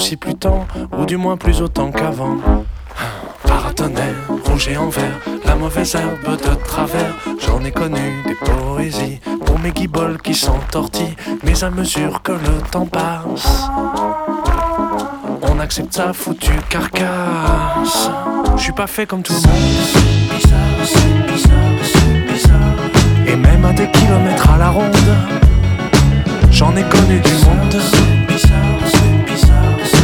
Si plus tant, ou du moins plus autant qu'avant. Paratonnerre, rouge et en vert, la mauvaise herbe de travers. J'en ai connu des poésies pour mes guiboles qui s'entortillent. Mais à mesure que le temps passe, on accepte sa foutue carcasse. Je suis pas fait comme tout le monde. C'est bizarre. Et même à des kilomètres à la ronde, j'en ai connu du